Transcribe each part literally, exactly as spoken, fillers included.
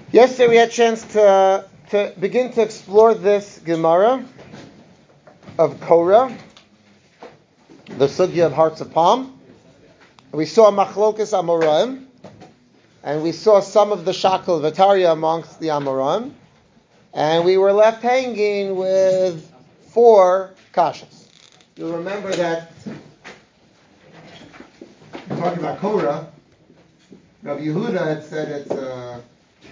Yesterday we had a chance to, to begin to explore this Gemara of Korah, the Sugya of Hearts of Palm. We saw Machlokas Amoraim, and we saw some of the Shakal Vataria amongst the Amoraim, and we were left hanging with four kashas. You'll remember that we're talking about Korah. Rabbi Yehuda had said it's a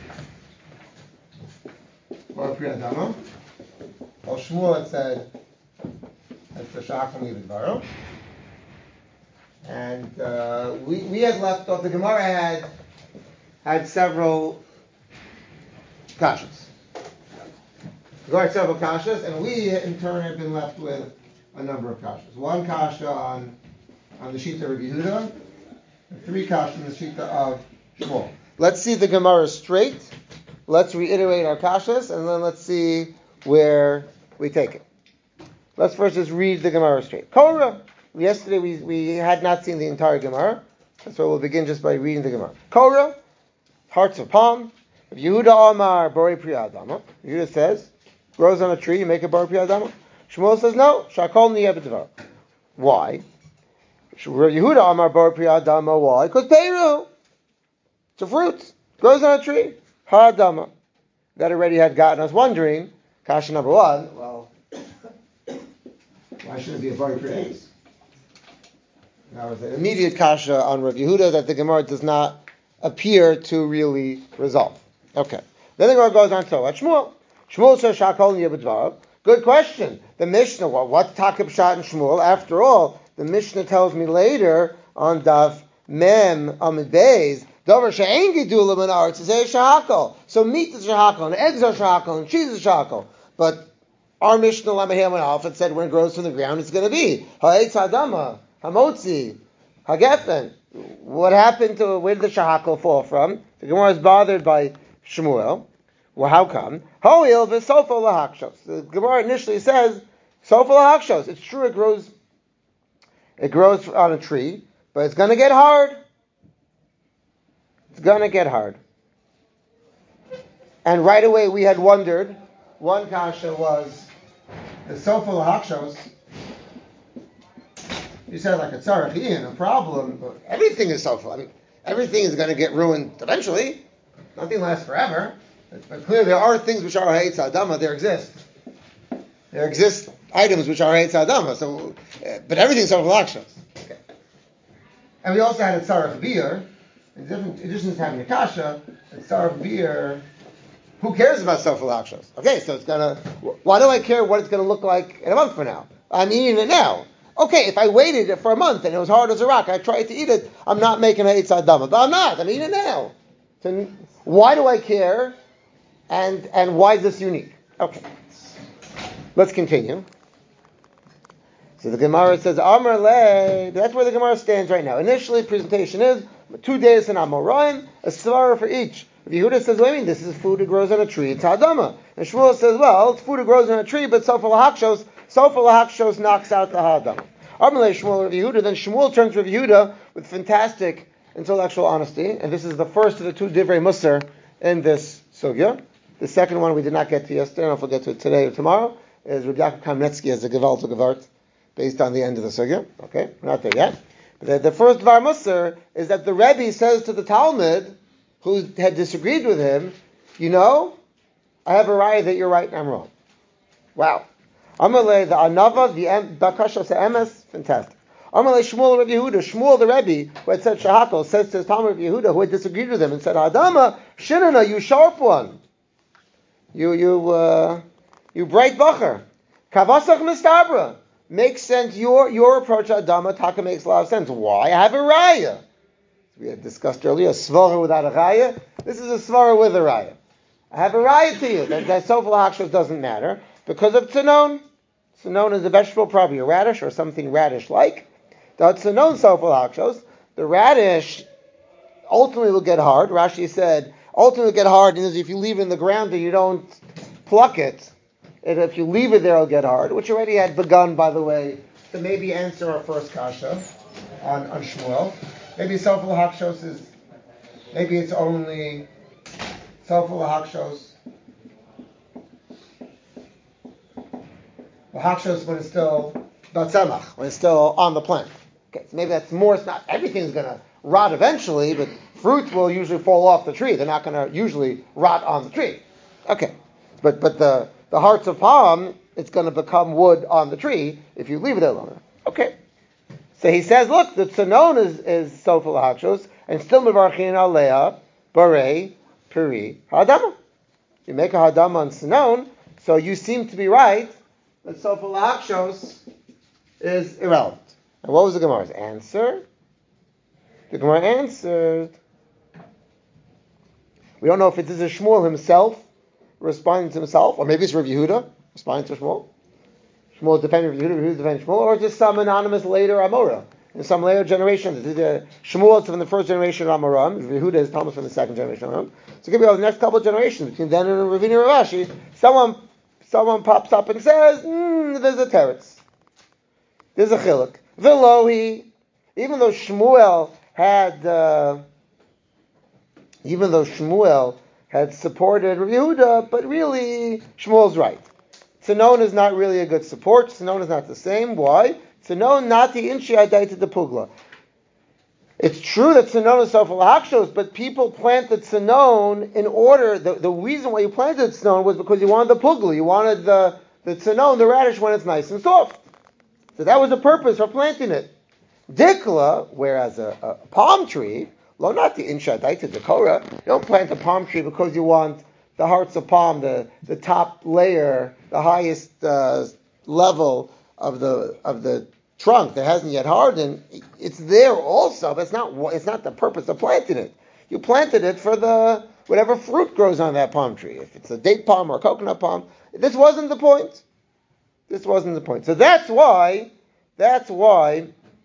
Bar Pri Adama. Well, Shmuel had said it's a Shacham Yidvaro. And uh, we, we had left off, the Gemara had had several kashas. The Gemara had several kashas, and we in turn have been left with a number of kashas. One kasha on, on the Shita of Rabbi Yehuda, and three kashas on the Shita of Shmuel. Let's see the Gemara straight. Let's reiterate our kashas, and then let's see where we take it. Let's first just read the Gemara straight. Korah. Yesterday we, we had not seen the entire Gemara, so we'll begin just by reading the Gemara. Korah, Hearts of Palm. Yehuda Amar Bori Pri Adama. Yehuda says, grows on a tree, you make a Bori Pri Adama. Shmuel says, no, Shakol Niyeh B'Dvar. Why? Yehuda Amar Bori Pri Adama. Why? Because Peiru. It's a fruit. Grows on a tree. Ha-Adama. That already had gotten us wondering, kasha number one, well, why should it be a Bori Pri Eitz? That was an immediate kasha on Rav Yehuda that the Gemara does not appear to really resolve. Okay. Then the Gemara goes on to what? Shmuel. Shmuel says, Shakol Niyeh B'Dvar. Good question. The Mishnah, well, what's Takab Shat and Shmuel? After all, the Mishnah tells me later on Daf Mem Amid Beis, Dover She'en Gidula Min Haaretz is a Shahakol. So meat is Shahakol, and eggs are Shahakol, and cheese is Shahakol. But our Mishnah Lamahel went off and said when it grows from the ground, it's going to be Ha'etz Hadama, Hamotzi, Hagefen. What happened to, where did the Shahakal fall from? The Gemara is bothered by Shmuel. Well, how come? Ho'il v'sofa lahakshos. The Gemara initially says, sofa lahakshos. It's true it grows, it grows on a tree, but it's going to get hard. It's going to get hard. And right away we had wondered, one kasha was, the sofa lahakshos, you said like a tzarachian, a problem, but everything is sofa. I mean, everything is going to get ruined eventually. Nothing lasts forever. But clearly there are things which are ha'etz adama, there exist. There exist items which are ha'etz adama, so, uh, but everything's sofa lahakshos. Okay. And we also had a tzarach beer. In addition to having a kasha, a tzarach beer, who cares about sofa lahakshos? Okay, so it's going to, why do I care what it's going to look like in a month from now? I'm eating it now. Okay, if I waited for a month and it was hard as a rock, I tried to eat it, I'm not making a Eitz Adama. But I'm not, I'm eating it now. So why do I care? And and why is this unique? Okay. Let's continue. So the Gemara says, Amar Le, that's where the Gemara stands right now. Initially, presentation is two days in Amoraim, a svara for each. If Yehuda says, wait a minute, this is food that grows on a tree, it's Adama. And Shmuel says, well, it's food that grows on a tree, but Sofa Lahakshos, Sofa Lahakshos knocks out the Ha'adam. Amalei Shmuel Rav Yehuda, then Shmuel turns to Rav Yehuda with fantastic intellectual honesty, and this is the first of the two Divrei Musar in this sugya. The second one we did not get to yesterday, I don't know if we'll get to it today or tomorrow, is Rabbi Yaakov Kamnetsky as a Gewalt Gevart, based on the end of the sugya. Okay, we're not there yet. But the, the first Dvar Musar is that the Rebbe says to the Talmud, who had disagreed with him, you know, I have a raya that you're right and I'm wrong. Wow. Amalei, the Anava, the Bakasha Emes, fantastic. Amalei Shmuel Rabbi Yehuda, Shmuel the Rebbe, who had said Shahakal, says to his Talmud Rabbi Yehuda, who had disagreed with him and said, Adama, Shinana, you sharp one. You, you, uh, you bright bacher. Kavasach Mistabra. Makes sense, your, your approach to Adama, Taka makes a lot of sense. Why? I have a raya. We had discussed earlier, a svara without a raya. This is a svara with a raya. I have a raya to you, that, that Sofa Lahakshos doesn't matter, because of Tzanon. Tzanon is a vegetable, probably a radish or something radish-like. The Tzanon Sofa Lahakshos, the radish ultimately will get hard. Rashi said, ultimately will get hard, and if you leave it in the ground and you don't pluck it, and if you leave it there, it'll get hard, which already had begun, by the way, to maybe answer our first kasha on, on Shmuel. Maybe Sofa Lahakshos is, maybe it's only Sofa lahakshos. Lahakshos when it's still batzemach, when it's still on the plant. Okay, so maybe that's more. It's not everything's going to rot eventually, but fruits will usually fall off the tree. They're not going to usually rot on the tree. Okay, but but the the hearts of palm, it's going to become wood on the tree if you leave it there longer. Okay, so he says, look, the tzanon is is sofa lahakshos, and still mevarchin aleha barei peri hadama. You make a hadama on tzanon, so you seem to be right that sofa lahakshos is irrelevant. And what was the Gemara's answer? The Gemara answered, we don't know if it is a Shmuel himself responding to himself, or maybe it's Rav Yehuda responding to Shmuel. Shmuel is defending Rav Yehuda, Rav Yehuda is defending Shmuel, or just some anonymous later Amora, in some later generation. The Shmuel is from the first generation of Amoram, Rav Yehuda is Thomas from the second generation of Amoram. So it could be all the next couple of generations, between then and Ravina Ravashi, someone, someone pops up and says, mm, there's a teretz. There's a chiluk. Velohi, even though Shmuel had, uh, even though Shmuel had supported Rav Yehuda, but really Shmuel's right. Tzanon is not really a good support. Tzanon is not the same. Why? Tzanon nati inshi adaita de pugla. It's true that Tzanon is sofa lahakshos, but people planted Tzanon in order. The, the reason why you planted Tzanon was because you wanted the pugla. You wanted the the Tzanon, the radish, when it's nice and soft. So that was the purpose for planting it. Dikla, whereas a, a palm tree, lo not the insha daita dekora, you don't plant a palm tree because you want the hearts of palm, the, the top layer, the highest uh, level of the of the trunk that hasn't yet hardened. It's there also, but it's not it's not the purpose of planting it. You planted it for the whatever fruit grows on that palm tree. If it's a date palm or a coconut palm, this wasn't the point. This wasn't the point. So that's why, that's why,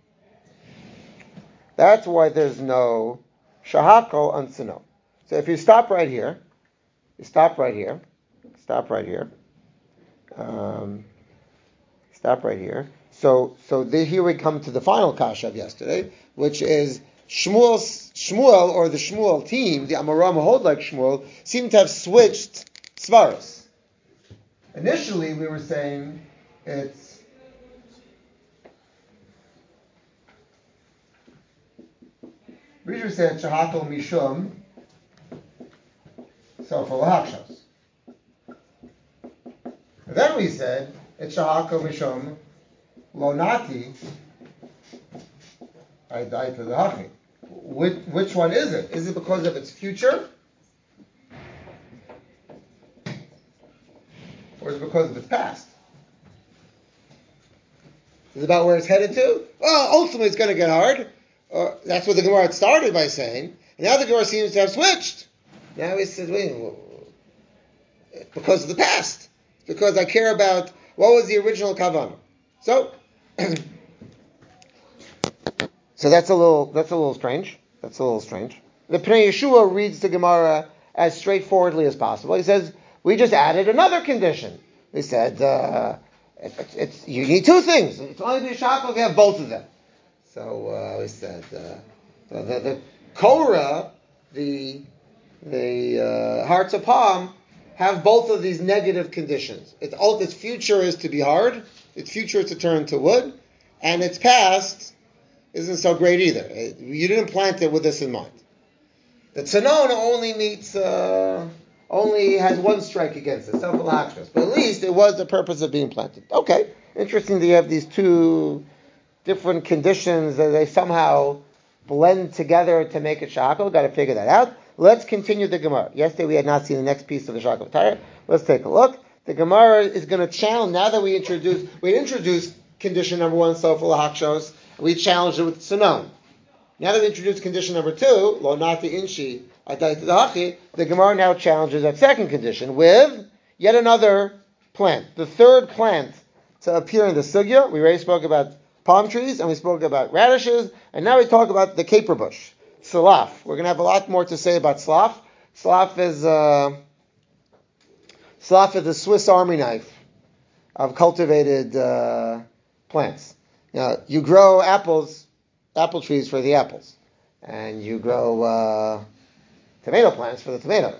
that's why there's no shahako on tzanon. So if you stop right here, you stop right here, stop right here, um, stop right here. So, so the, here we come to the final kasha of yesterday, which is Shmuel, Shmuel or the Shmuel team, the Amoram who hold like Shmuel, seem to have switched svaros. Initially, we were saying it's Rishu said shahakol mishum sofa lahakshos. Then we said it's shahakol mishum lonati aidai to the hachi. Which which one is it? Is it because of its future, or is it because of its past? Is it about where it's headed to? Well, ultimately it's going to get hard. Or that's what the Gemara had started by saying. And now the Gemara seems to have switched. Now he says, wait, well, because of the past. Because I care about what was the original kavanah. So, so that's a little that's a little strange. That's a little strange. The Pnei Yeshua reads the Gemara as straightforwardly as possible. He says, we just added another condition. We said, uh, It's, it's, you need two things. It's only be a shackle if you have both of them. So uh, we said uh, the, the, the Korah, the the uh, hearts of palm, have both of these negative conditions. Its its future is to be hard. Its future is to turn to wood, and its past isn't so great either. It, you didn't plant it with this in mind. The Tzanon only meets. Uh, only has one strike against it, self lahakshos. But at least it was the purpose of being planted. Okay, interesting that you have these two different conditions that they somehow blend together to make it shakal. Got to figure that out. Let's continue the Gemara. Yesterday we had not seen the next piece of the shakal tire. Let's take a look. The Gemara is going to challenge, now that we introduced, we introduced condition number one, self lahakshos, we challenged it with tzanon. Now that we introduced condition number two, lo nati inshi, the Gemara now challenges that second condition with yet another plant, the third plant to appear in the sugya. We already spoke about palm trees and we spoke about radishes, and now we talk about the caper bush, salaf. We're going to have a lot more to say about salaf. Salaf is uh, salaf is the Swiss Army knife of cultivated uh, plants. Now, you grow apples, apple trees for the apples, and you grow Uh, tomato plants for the tomatoes.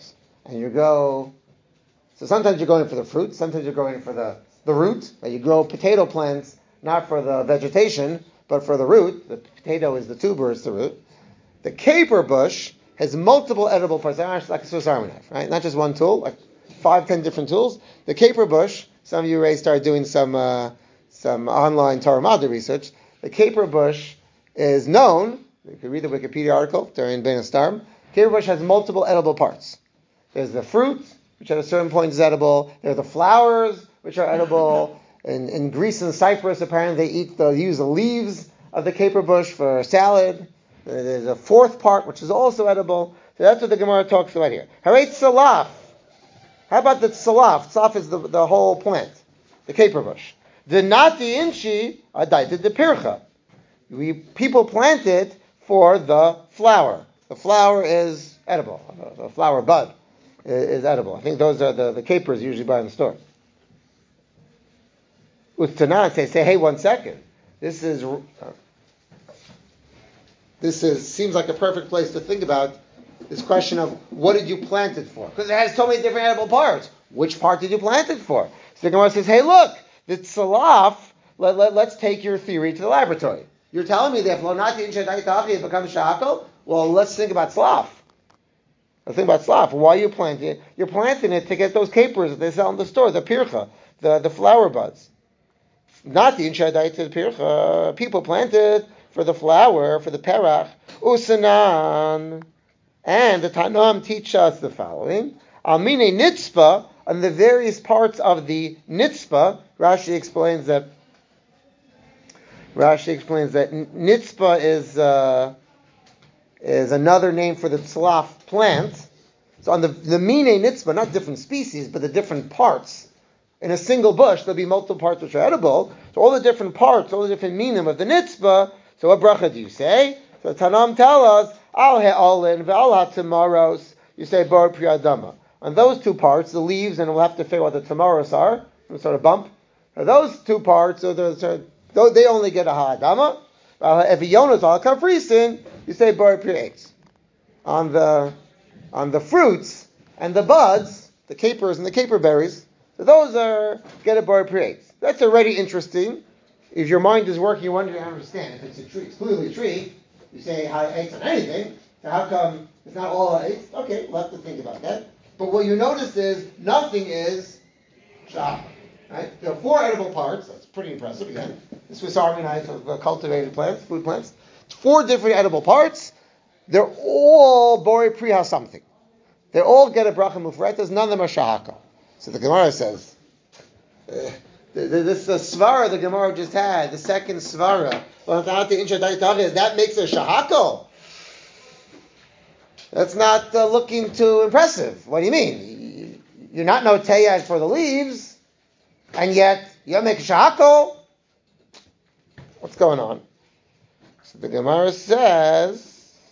and you go, so sometimes you're going for the fruit, sometimes you're going for the, the root. You grow potato plants, not for the vegetation, but for the root. The potato is the tuber, it's the root. The caper bush has multiple edible parts, like a Swiss Army knife, right? Not just one tool, like five, ten different tools. The caper bush, some of you already started doing some uh, some online Torah Madra research. The caper bush is known, you can read the Wikipedia article during Ben Astarm. Caper bush has multiple edible parts. There's the fruit, which at a certain point is edible. There are the flowers, which are edible. In, in Greece and Cyprus, apparently they eat the use the leaves of the caper bush for salad. There's a fourth part, which is also edible. So that's what the Gemara talks about here. Haret salaf. How about the salaf? Salaf is the, the whole plant, the caper bush. The nati inchi adaited the pircha. We people plant it for the flower. The flower is edible. The flower bud is, is edible. I think those are the, the capers you usually buy in the store. Uttanan say, say, hey, one second. This is uh, this is seems like a perfect place to think about this question of what did you plant it for? Because it has so many different edible parts. Which part did you plant it for? So the Gemara says, hey, look, the tzalaf, let, let, let's take your theory to the laboratory. You're telling me that it becomes shakal? Well, let's think about tzalaf. Let's think about tzalaf. Why are you planting it? You're planting it to get those capers that they sell in the store, the pircha, the, the flower buds. Not the inshadai to the pircha. People plant it for the flower, for the perach. Usanan. And the Tanam teach us the following. Almine nitzpa, on the various parts of the nitzpa, Rashi explains that Rashi explains that nitzpa is uh, is another name for the tzlaf plant. So on the the mine nitzpa, not different species, but the different parts. In a single bush, there'll be multiple parts which are edible. So all the different parts, all the different minim of the nitzpa. So what bracha do you say? So Tanam tell us, al he'olin ve'al ha'tamaros, you say bar priyadama. On those two parts, the leaves, and we'll have to figure out what the tamaros are, some sort of bump. Now, those two parts, are the, they only get a ha'adama. If yonas al kafrisin, you say bar priyatz. On the on the fruits and the buds, the capers and the caper berries, so those are get a bar priyatz. That's already interesting. If your mind is working, you wonder to understand. If it's a tree, it's clearly a tree. You say ha'etz on anything. So how come it's not all ha'etz? Okay, we'll have to think about that. But what you notice is nothing is shah. Right? There are four edible parts. That's pretty impressive. Again, the Swiss Army knife of uh, cultivated plants, food plants. Four different edible parts. They're all bori priha something. They all get a bracha mufretas. None of them are shahaka. So the Gemara says, uh, this uh, svara the Gemara just had, the second svara, that makes a shahako. That's not uh, looking too impressive. What do you mean? You're not no teyad for the leaves, and yet you make a shahako. What's going on? So the Gemara says,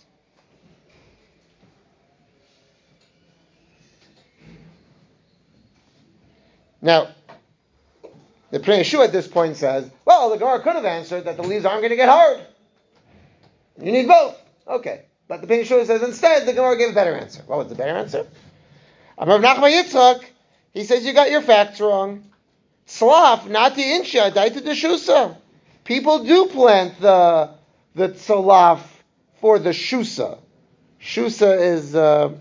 now, the Pnei Yeshua at this point says, well, the Gemara could have answered that the leaves aren't going to get hard. You need both. Okay. But the Pnei Yeshua says instead, the Gemara gave a better answer. What was the better answer? Amar Nachman Yitzchak, he says you got your facts wrong. Tzlaf, not the insha, daita deshusa. People do plant the the tzlaf for the shusa. Shusa is uh,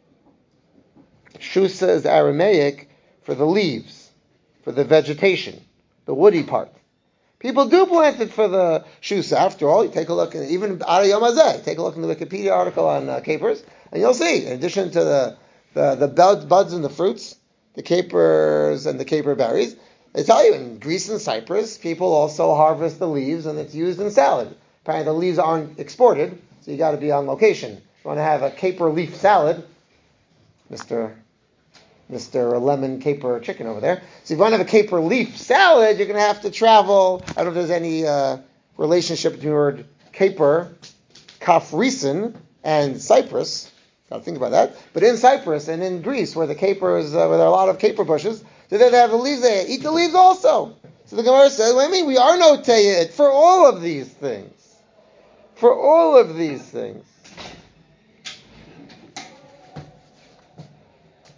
shusa is Aramaic for the leaves, for the vegetation, the woody part. People do plant it for the shusa. After all, you take a look, at, even Ara Yom Hazeh, take a look in the Wikipedia article on uh, capers, and you'll see, in addition to the, the, the buds and the fruits, the capers and the caper berries, they tell you in Greece and Cyprus, people also harvest the leaves, and it's used in salad. Apparently the leaves aren't exported, so you got to be on location. If you want to have a caper leaf salad, Mister Mister Lemon Caper Chicken over there. So if you want to have a caper leaf salad, you're going to have to travel. I don't know if there's any uh, relationship between the word caper, kafrisen, and Cyprus. Got to think about that. But in Cyprus and in Greece, where the capers, uh, where there are a lot of caper bushes, so they have the leaves. They eat the leaves also. So the Gemara says, "What do you mean? We are no teyit for all of these things. For all of these things."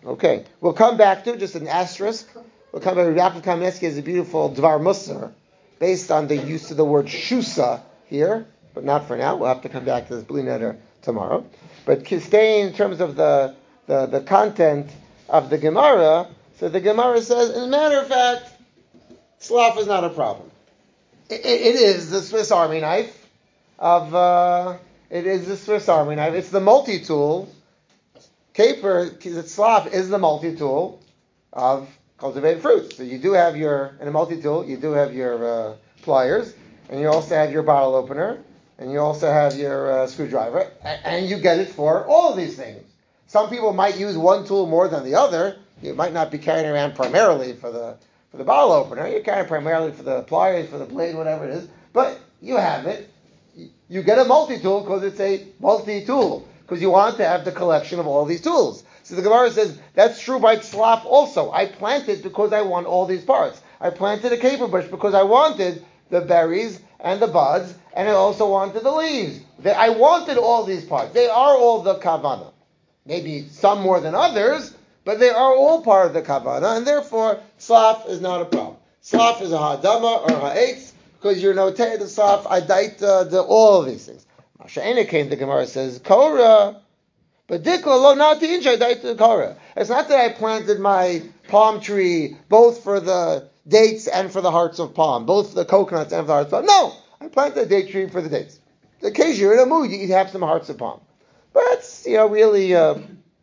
Okay, we'll come back to just an asterisk. We'll come back to Yaakov Kamenetsky has a beautiful Dvar Musar based on the use of the word shusa here, but not for now. We'll have to come back to this Bli Neder tomorrow. But staying in terms of the, the, the content of the Gemara, so the Gemara says, as a matter of fact, slough is not a problem. It, it, it is the Swiss Army knife of, uh, it is the Swiss Army knife. It's the multi-tool. Caper, slough is the multi-tool of cultivated fruits. So you do have your, in a multi-tool, you do have your uh, pliers, and you also have your bottle opener, and you also have your uh, screwdriver, and, and you get it for all of these things. Some people might use one tool more than the other. You might not be carrying around primarily for the for the bottle opener. You're carrying primarily for the pliers, for the blade, whatever it is. But you have it. You get a multi-tool because it's a multi-tool, because you want to have the collection of all these tools. So the Gemara says, that's true by slough also. I planted because I want all these parts. I planted a caper bush because I wanted the berries and the buds, and I also wanted the leaves. I wanted all these parts. They are all the kavana. Maybe some more than others, but they are all part of the kavana, and therefore, slough is not a problem. Slough is a ha'adama or ha'etz, because you're notated the slough, adaita, the all of these things. Masha'ena came, the Gemara says, Korah, but dikla lo nati incha adaita Korah. It's not that I planted my palm tree both for the dates and for the hearts of palm, both for the coconuts and for the hearts of palm. No, I planted a date tree for the dates. Occasionally you're in a mood, you have some hearts of palm. But it's, you know, really, uh,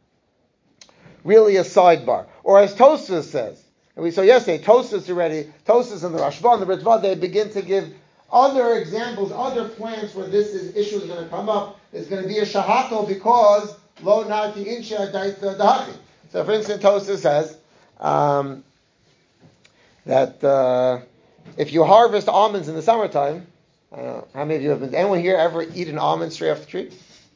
really a sidebar. Or as Tosfos says, and we saw yesterday, Tosfos already, Tosfos and the Rashba and the Ritva, they begin to give other examples, other plants where this is, issue is going to come up. There's going to be a shahako because lo nati insha daita dahachi. So for instance, Tosfos says um, that uh, if you harvest almonds in the summertime, I don't know, how many of you have been, anyone here ever eat an almond straight off the tree?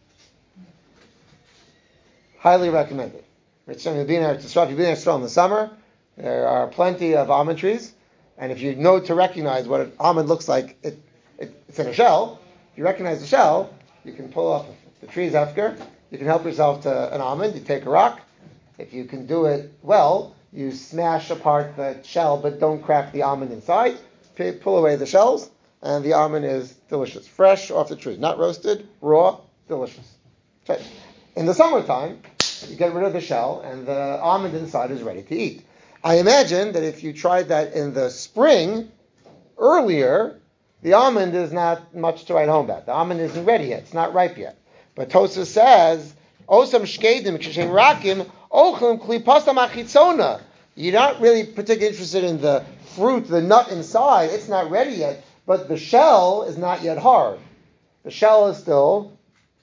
Highly recommended. If you've been there in the summer, there are plenty of almond trees, and if you know to recognize what an almond looks like, it, it, it's in a shell. If you recognize the shell, you can pull up the tree's after. You can help yourself to an almond. You take a rock. If you can do it well, you smash apart the shell, but don't crack the almond inside. Pull away the shells, and the almond is delicious, fresh off the tree, not roasted, raw, delicious. Okay. In the summertime, you get rid of the shell, and the almond inside is ready to eat. I imagine that if you tried that in the spring, earlier, the almond is not much to write home about. The almond isn't ready yet. It's not ripe yet. But Tosfos says, Osam shkedim kshem rakim ochlim klipasam achitzona. You're not really particularly interested in the fruit, the nut inside. It's not ready yet, but the shell is not yet hard. The shell is still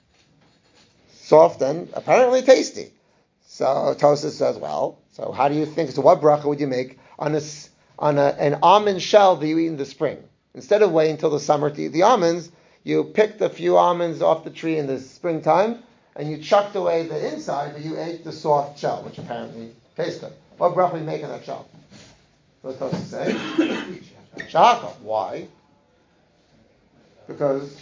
soft and apparently tasty. So Tosfos says, well, so how do you think, so what bracha would you make on, a, on a, an almond shell that you eat in the spring? Instead of waiting until the summer to eat the almonds, you picked a few almonds off the tree in the springtime, and you chucked away the inside, but you ate the soft shell, which apparently tastes good. What bracha would you make on that shell? What does Tosfos say? Shahaka. Why? Because...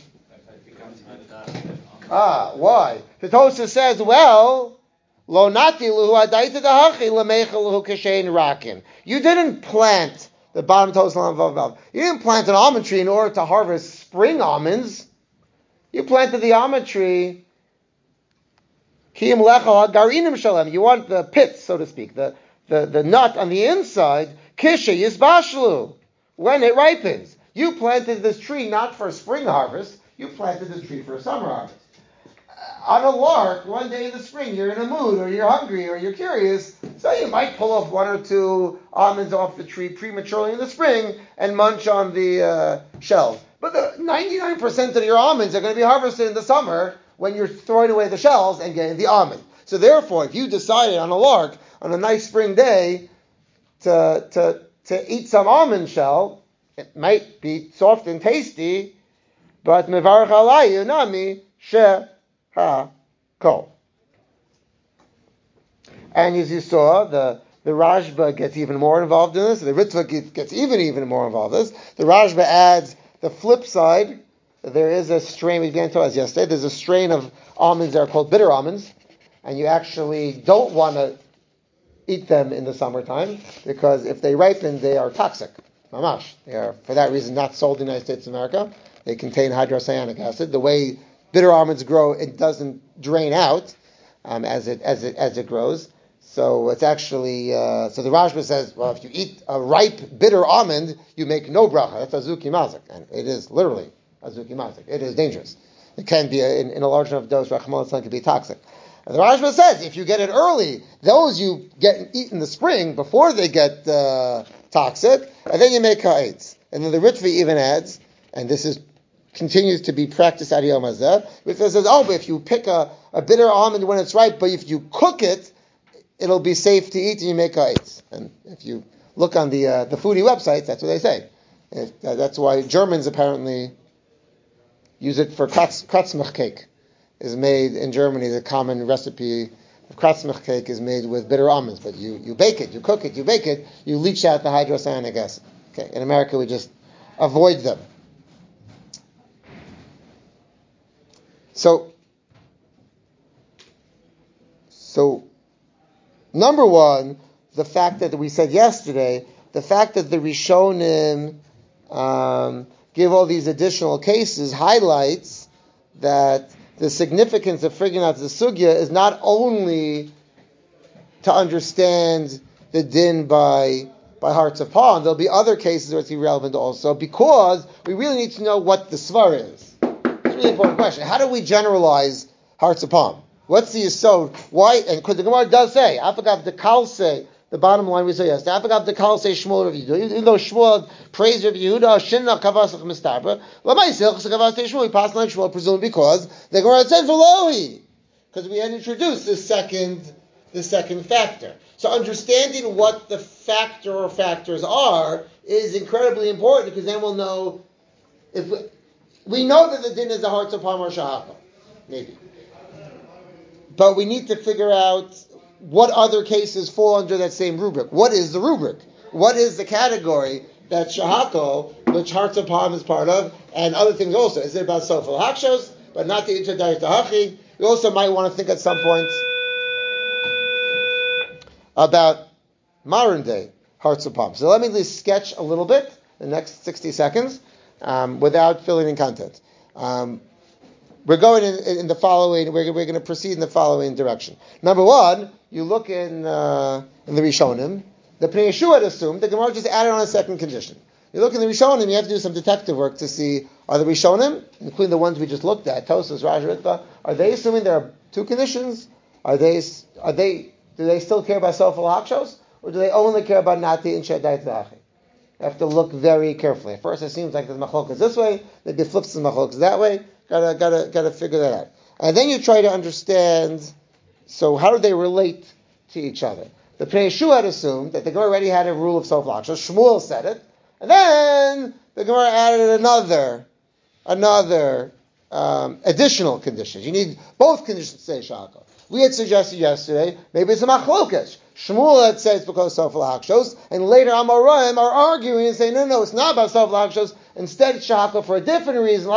Ah, why? The Tosfos says, well, lo nati luhu adaita dahachi lemeichel luhu kashein rakin. You didn't plant the bottom Tosfos. You didn't plant an almond tree in order to harvest spring almonds. You planted the almond tree. Kiyim lecha garinim shalem. You want the pits, so to speak, the, the, the nut on the inside. Kisha yisbashlu. When it ripens. You planted this tree not for spring harvest. You planted the tree for a summer harvest. On a lark, one day in the spring, you're in a mood, or you're hungry, or you're curious, so you might pull off one or two almonds off the tree prematurely in the spring and munch on the uh, shells. But the ninety-nine percent of your almonds are going to be harvested in the summer when you're throwing away the shells and getting the almond. So therefore, if you decided on a lark, on a nice spring day, to, to, to eat some almond shell, it might be soft and tasty, but mevarach alayu nami she ha kol. And as you saw, the, the Rashba gets even more involved in this. The Ritva gets even, even more involved in this. The Rashba adds the flip side. There is a strain, we began to us yesterday, there's a strain of almonds that are called bitter almonds, and you actually don't want to eat them in the summertime, because if they ripen, they are toxic. Mamash. They are, for that reason, not sold in the United States of America. They contain hydrocyanic acid. The way bitter almonds grow, it doesn't drain out um, as it as it as it grows. So it's actually uh, so the Rashba says, well, if you eat a ripe bitter almond, you make no bracha. That's azuki mazik, and it is literally azuki mazik. It is dangerous. It can be a, in, in a large enough dose. Rachmana can be toxic. And the Rashba says, if you get it early, those you get eat in the spring before they get uh, toxic, and then you make ha'etz. And then the Ritva even adds, and this is continues to be practiced at Yom Hazeh. Ritva says, oh, but if you pick a, a bitter almond when it's ripe, but if you cook it, it'll be safe to eat and you make ha'etz. And if you look on the uh, the foodie websites, that's what they say. It, uh, that's why Germans apparently use it for kratz, kratzmach cake. Is made in Germany. The common recipe of kratzmach cake is made with bitter almonds, but you, you bake it, you cook it, you bake it, you leach out the hydrocyanic acid. Okay, in America we just avoid them. So, so number one, the fact that we said yesterday, the fact that the Rishonim um, give all these additional cases highlights that the significance of figuring out the sugya is not only to understand the din by by hearts of palm. There'll be other cases where it's relevant also, because we really need to know what the svar is. It's a really important question. How do we generalize hearts of palm? What's the yisod? Why? And because the Gemara does say, "Afagav the kalse." The bottom line we say yes. Afagav the kalse Shmuel Rav Yehuda. Even though Shmuel praised Rav Yehuda, Shinna kavasach mistabra. Lamaisich kavas Shmuel. He passed on Shmuel, presumably because the Gemara said v'lohi, because we had introduced the second, the second factor. So understanding what the factor or factors are is incredibly important, because then we'll know if we, we know that the din is the hearts of palm or shahaka, maybe. But we need to figure out what other cases fall under that same rubric. What is the rubric? What is the category that shahako, which hearts of palm is part of, and other things also? Is it about sofel hakshos, but not the interdayit hachi? We also might want to think at some point about modern day hearts of palm. So let me at least sketch a little bit the next sixty seconds um, without filling in content. Um, We're going in, in the following. We're, we're going to proceed in the following direction. Number one, you look in uh, in the Rishonim. The Pnei Yeshua assumed the Gemara just added on a second condition. You look in the Rishonim, you have to do some detective work to see, are the Rishonim, including the ones we just looked at, Tosas, Rashi, Ritva, are they assuming there are two conditions? Are they? Are they? Do they still care about Sofel Hakshos, or do they only care about Nati and Shadayit V'achi? You have to look very carefully. At first, it seems like there's machlokas this way, maybe it flips the machlokas that way. Gotta, gotta, gotta figure that out. And then you try to understand, so how do they relate to each other? The Pnei Yeshua had assumed that the Gemara already had a rule of Sofel Hakshos. Shmuel said it. And then the Gemara added another, another um, additional condition. You need both conditions to say shahaka. We had suggested yesterday, maybe it's a machlokas. Shmuel had said it's because of Sofel Hakshos, and later Amoraim are arguing and saying, no, no, it's not about Sofel Hakshos. Instead, it's shahaka for a different reason.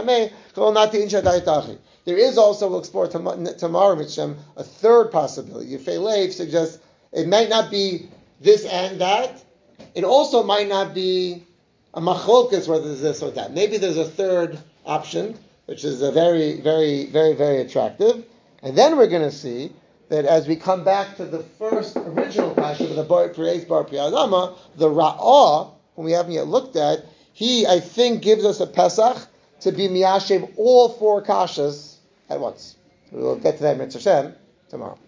There is also, we'll explore tomorrow, Mitzvah, a third possibility. Yefei Leif suggests it might not be this and that. It also might not be a machlokas whether there's this or that. Maybe there's a third option, which is a very, very, very, very attractive. And then we're going to see that as we come back to the first original kasha, the Bar Priya's Bar Priyadama, the Ra'ah, whom we haven't yet looked at, he, I think, gives us a Pesach to be miyashev all four kashas at once. We will get to that, Mitzvah Shem, tomorrow.